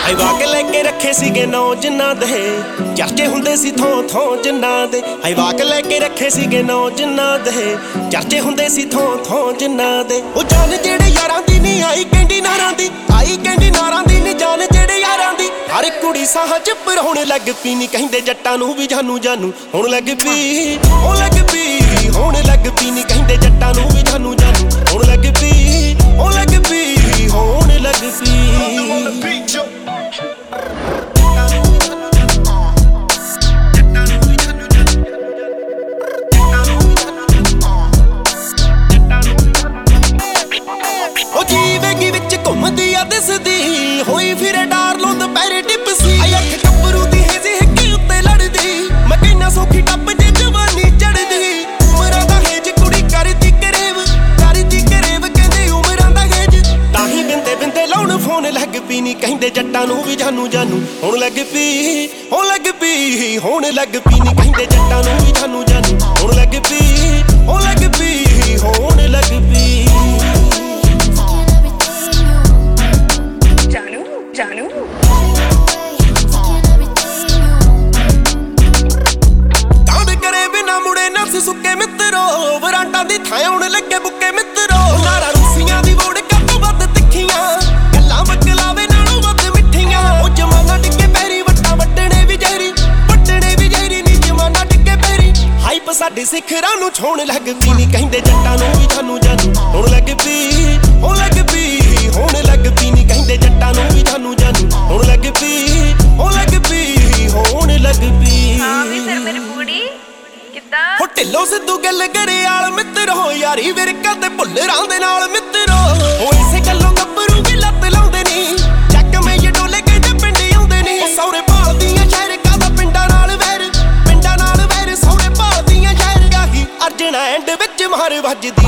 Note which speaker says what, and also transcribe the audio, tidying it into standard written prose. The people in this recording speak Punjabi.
Speaker 1: ਹਾਈ ਵਾਕ ਲੈ ਕੇ ਰੱਖੇ ਸੀਗੇ ਨੌ ਜਿੰਨਾਂ ਦੇ ਚਰਚੇ ਹੁੰਦੇ ਸੀ ਥੋਂ ਥੋਂ ਜਿੰਨਾਂ ਦੇ। ਹਾਈ ਵਾਕ ਲੈ ਕੇ ਰੱਖੇ ਸੀਗੇ ਨੌ ਜਿੰਨਾਂ ਦੇ ਚਰਚੇ ਹੁੰਦੇ ਸੀ ਥੋਂ ਥੋਂ ਜਿੰਨਾਂ ਦੇ। ਉਹ ਜਾਨ ਜਿਹੜੇ ਯਾਰਾਂ ਦੀ ਨਹੀਂ ਆਈ ਕੈਂਡੀ ਨਾਰਾਂ ਦੀ, ਆਈ ਕੈਂਡੀ ਨਾਰਾਂ ਦੀ ਨਹੀਂ ਜਾਨ ਜਿਹੜੇ ਯਾਰਾਂ ਦੀ। ਹਰ ਕੁੜੀ ਸਾਹਾਂ ਚ ਪਰਾਉਣ ਲੱਗ ਪਈ ਨੀ ਕਹਿੰਦੇ ਜੱਟਾਂ ਨੂੰ ਵੀ ਜਾਨੂ ਜਾਨੂ ਹੁਣ ਲੱਗ ਪਈ, ਉਹ ਲੱਗ ਪਈ ਹੁਣ ਲੱਗ ਪਈ ਨੀ ਕਹਿੰਦੇ ਜੱਟਾਂ ਨੂੰ ਵੀ ਜਾਨੂ ਜਾਨੂ ਹੁਣ ਲੱਗ ਪਈ, ਉਹ ਲੱਗ ਪਈ ਹੁਣ ਲੱਗ ਪਈ। ਜੀਵੇਗੀ ਵਿੱਚ ਘੁੰਮਦੀ ਆ ਦਿਸਦੀ ਹੋਈ ਫਿਰੇ ਡਾਰਲੋਂ ਦੁਪਹਿਰੇ ਟਿਪਸੀ। ਅੱਖ ਕੱਪਰੂ ਦੀ ਹੇਜ਼ੀ ਹਿੱਕੀ ਉੱਤੇ ਲੜਦੀ ਮੈਂ ਕਹਿਣਾ ਸੌਖੀ ਟੱਪ ਜੇ ਜਵਾਨੀ ਚੜਦੀ। ਉਮਰਾਂ ਦਾ ਹੇਜ ਕੁੜੀ ਕਰਦੀ ਕਰੇਵ ਕਹਿੰਦੇ ਉਮਰਾਂ ਦਾ ਹੇਜ। ਤਾਂ ਹੀ ਬਿੰਦੇ ਬਿੰਦੇ ਲਾਉਣ ਫੋਨ ਲੱਗ ਪਈ ਨੀ ਕਹਿੰਦੇ ਜੱਟਾਂ ਨੂੰ ਵੀ ਜਾਨੂ ਜਾਨੂ ਹੁਣ ਲੱਗ ਪਈ, ਹੁਣ ਲੱਗ ਪਈ ਹੁਣ ਲੱਗ ਪਈ ਨੀ ਕਹਿੰਦੇ ਜੱਟਾਂ ਨੂੰ ਵੀ ਜਾਨੂ ਜਾਨੂ ਹੁਣ ਲੱਗ ਪਈ, ਹੁਣ ਲੱਗ ਪਈ ਹੁਣ ਲੱਗ ਪਈ। ਜਾਨੂ ਕਾਂਡ ਕਰੇ ਬਿਨਾ ਮੁੜੇ ਨਫਸ ਸੁੱਕੇ ਮਿੱਤਰੋ ਵਰਾਂਟਾਂ ਦੀ ਥਾਂ ਆਉਣ ਲੱਗੇ ਬੁੱਕੇ ਮਿੱਤਰੋ। ਨਾਰਾ ਰੂਸੀਆਂ ਦੀ ਵੋੜ ਤੋਂ ਵੱਧ ਤਿੱਖੀਆਂ ਗੱਲਾਂ ਬਕਲਾਵੇ ਨਾਲੋਂ ਵੱਧ ਮਿੱਠੀਆਂ। ਉਹ ਜਮਾਨਾ ਟਿੱਕੇ ਪੈਰੀ ਵੱਟਾਂ ਵੱਟਣੇ ਵੀ ਜ਼ਹਿਰੀ ਨੀ ਜਮਾਨਾ ਟਿੱਕੇ ਪੈਰੀ। ਹਾਈਪ ਸਾਡੇ ਸਿਖਰਾਂ ਨੂੰ ਛੋਣ ਲੱਗ ਪਈ ਨੀ ਕਹਿੰਦੇ ਜੱਟਾਂ ਨੂੰ ਵੀ ਜਾਨੂ ਜਾਨੂ ਹੁਣ ਲੱਗ ਪਈ, ਹੁਣ ਲੱਗ ਪਈ ਹੁਣ ਲੱਗ ਪਈ ਨੀ ਕਹਿੰਦੇ ਜੱਟਾਂ ਨੂੰ ਵੀ ਜਾਨੂ ਜਾਨੂ ਹੁਣ ਲੱਗ ਪਈ, ਹੁਣ ਲੱਗ ਪਈ ਹੁਣ ਲੱਗ ਪਈ।
Speaker 2: ਹਾਂ ਵੀ ਫਿਰ ਮੇਰੀ ਬੂੜੀ ਕਿੱਦਾਂ
Speaker 1: ਹੋ ਢਿੱਲੋਂ ਸਿੱਧੂ ਗੱਲ ਕਰੇ ਆਲ ਮਿੱਤਰੋ ਯਾਰੀ ਵਿਰਕਾਂ ਤੇ ਭੁੱਲਰਾਂ ਦੇ ਨਾਲ ਮਿੱਤਰੋ। ਉਹ ਇਸੇ ਗੱਲੋਂ ਗੱਭਰੂ ਵੀ ਲੱਤ ਲਾਉਂਦੇ ਨੀ ਚੱਕ ਮੇਜ ਡੋਲੇ ਕਹਿੰਦੇ ਪਿੰਡ ਆਉਂਦੇ ਨੀ। ਸੌਰੇ ਭਾਲਦੀਆਂ ਸ਼ਹਿਰ ਕਾਦਾ ਪਿੰਡਾਂ ਨਾਲ ਵੈਰ ਸੌਰੇ ਭਾਲਦੀਆਂ ਸ਼ਹਿਰ ਗਾਹੀ ਅਰਜਣਾ ਐਂਡ ਵਿੱਚ ਮਾਰ ਵੱਜਦੀ।